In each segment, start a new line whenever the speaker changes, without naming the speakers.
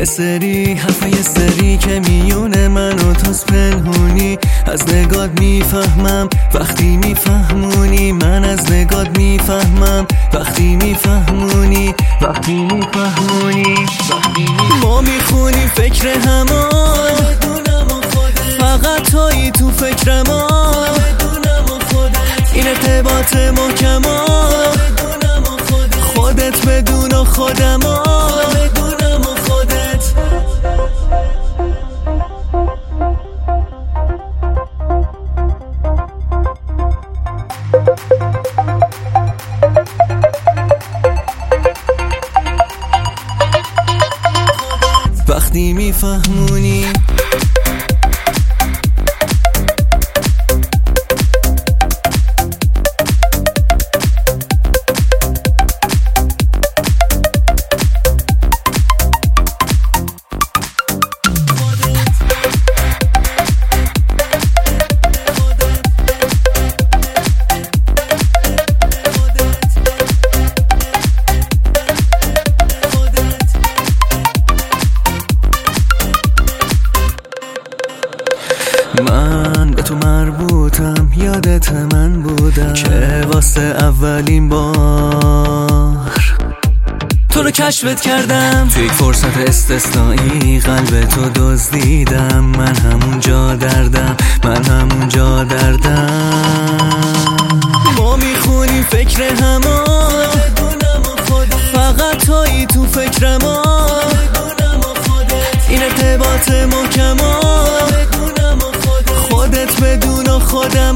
یه سری حرفا یه سری که میونه من و توست پنهونی. از نگات میفهمم وقتی میفهمونی، من از نگات میفهمم وقتی میفهمونی. ما میخونیم فکر همان، فقط تویی تو فکر ما. این ارتباط محکمان، خودت بدون و خودم وقتی میفهمونی. من به تو مربوطم، یادت من بودم که واسه اولین بار تو رو کشفت کردم. توی یک فرصت استثنایی قلب تو دزدیدم. من همونجا دردم. ما میخونیم فکر همان، فقط تویی تو فکر ما. این ارتباط محکمان، خودت بدون و خودم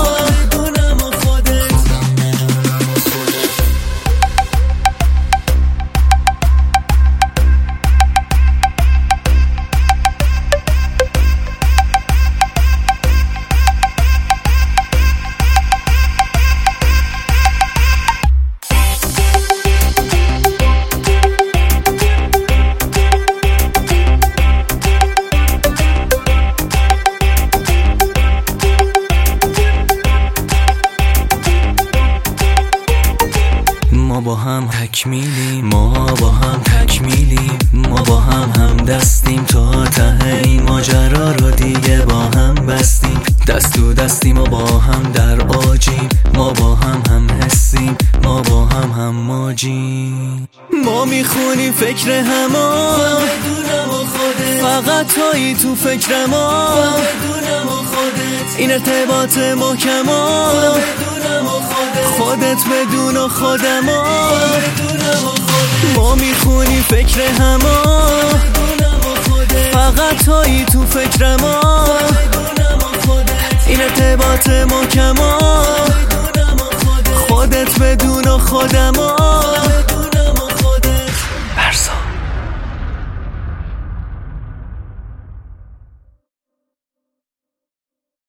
ما با هم تکمیلیم، ما با هم دستیم تا ته این ماجرا رو دیگه با هم بستیم. دست تو دستیم و با هم در آجیم، ما با هم حسیم، ما با هم ماجیم. ما میخونیم فکر همان، فقط تویی تو فکر ما. این ارتباط محکمان، خودت بدون و خودم ما میخونیم فکر همان، فقط تویی تو فکر ما. این ارتباط محکمان، خودت بدون و خودم